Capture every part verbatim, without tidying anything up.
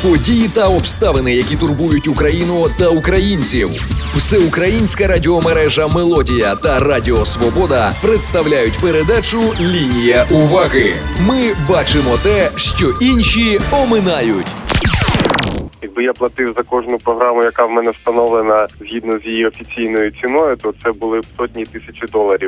Події та обставини, які турбують Україну та українців. Всеукраїнська радіомережа «Мелодія» та Радіо Свобода представляють передачу «Лінія уваги». Ми бачимо те, що інші оминають. Якби я платив за кожну програму, яка в мене встановлена згідно з її офіційною ціною, то це були б сотні тисячі доларів.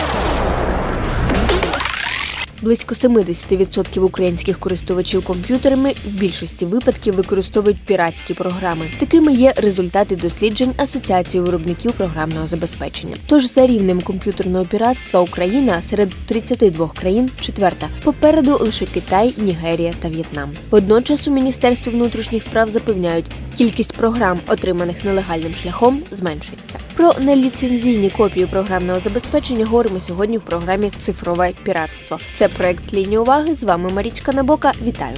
Близько сімдесят відсотків українських користувачів комп'ютерами в більшості випадків використовують піратські програми. Такими є результати досліджень Асоціації виробників програмного забезпечення. Тож за рівнем комп'ютерного піратства Україна серед тридцяти двох країн четверта. Попереду лише Китай, Нігерія та В'єтнам. Водночас у Міністерстві внутрішніх справ запевняють, кількість програм, отриманих нелегальним шляхом, зменшується. Про неліцензійні копії програмного забезпечення говоримо сьогодні в програмі «Цифрове піратство». Це проект «Лінія уваги». З вами Марічка Набока. Вітаю!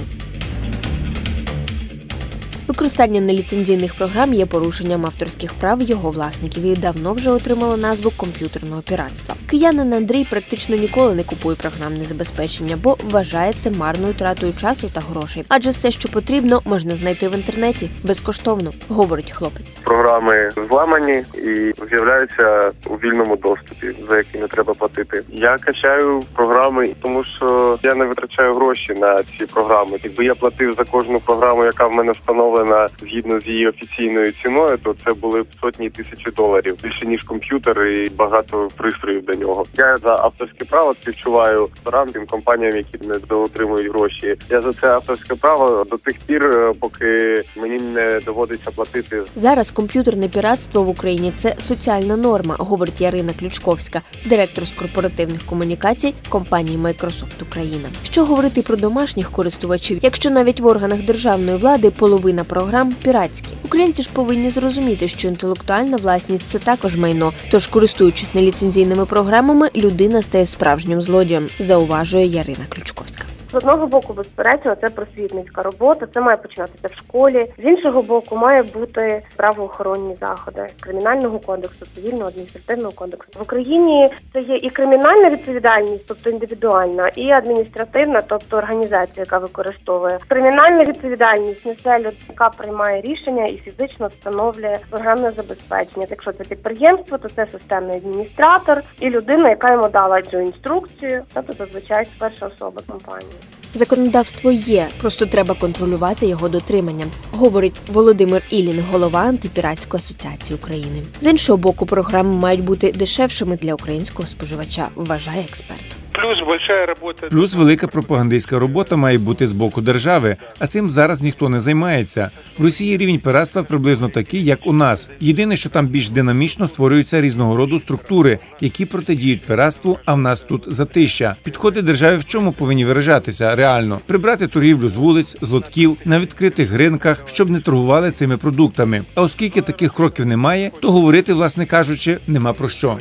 Використання неліцензійних програм є порушенням авторських прав його власників і давно вже отримало назву комп'ютерного піратства. Киянин Андрій практично ніколи не купує програмне забезпечення, бо вважає це марною тратою часу та грошей. Адже все, що потрібно, можна знайти в інтернеті безкоштовно, говорить хлопець. Програми зламані і з'являються у вільному доступі, за які не треба платити. Я качаю програми, тому що я не витрачаю гроші на ці програми. Якби я платив за кожну програму, яка в мене встановлена згідно з її офіційною ціною, то це були б сотні тисячі доларів. Більше, ніж комп'ютер і багато пристроїв до нього. Я за авторське право співчуваю авторам, тим компаніям, які не доотримують гроші. Я за це авторське право до тих пір, поки мені не доводиться платити. Зараз комп'ютерне піратство в Україні – це соціальна норма, говорить Ярина Ключковська, директор з корпоративних комунікацій компанії Microsoft Україна. Що говорити про домашніх користувачів, якщо навіть в органах державної влади половина програм піратські? Українці ж повинні зрозуміти, що інтелектуальна власність – це також майно. Тож, користуючись неліцензійними програмами, людина стає справжнім злодієм, зауважує Ярина Ключковська. З одного боку, безперечно, це просвітницька робота, це має починатися в школі. З іншого боку, має бути правоохоронні заходи Кримінального кодексу, Цивільного, Адміністративного кодексу. В Україні це є і кримінальна відповідальність, тобто індивідуальна, і адміністративна, тобто організація, яка використовує. Кримінальна відповідальність несе людина, яка приймає рішення і фізично встановлює програмне забезпечення. Якщо це підприємство, то це системний адміністратор і людина, яка йому дала цю інструкцію, тобто зазвичай перша особа компанії. Законодавство є, просто треба контролювати його дотримання, говорить Володимир Ілін, голова Антипіратської асоціації України. З іншого боку, програми мають бути дешевшими для українського споживача, вважає експерт. Плюс большая робота. Плюс велика пропагандистська робота має бути з боку держави, а цим зараз ніхто не займається. В Росії рівень піратства приблизно такий, як у нас. Єдине, що там більш динамічно створюються різного роду структури, які протидіють піратству, а в нас тут затища. Підходи держави в чому повинні виражатися реально? Прибрати торгівлю з вулиць, з лотків, на відкритих ринках, щоб не торгували цими продуктами. А оскільки таких кроків немає, то говорити, власне кажучи, нема про що.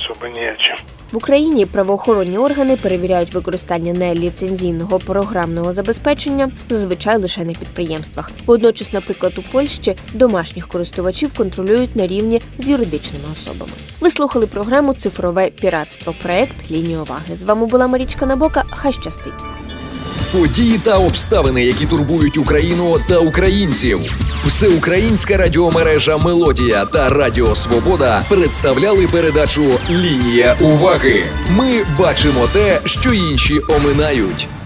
В Україні правоохоронні органи перевіряють використання неліцензійного програмного забезпечення зазвичай лише на підприємствах. Водночас, наприклад, у Польщі домашніх користувачів контролюють на рівні з юридичними особами. Ви слухали програму «Цифрове піратство», проект «Лінія уваги». З вами була Марічка Набока. Хай щастить! Події та обставини, які турбують Україну та українців. Всеукраїнська радіомережа «Мелодія» та Радіо Свобода представляли передачу «Лінія уваги». Ми бачимо те, що інші оминають.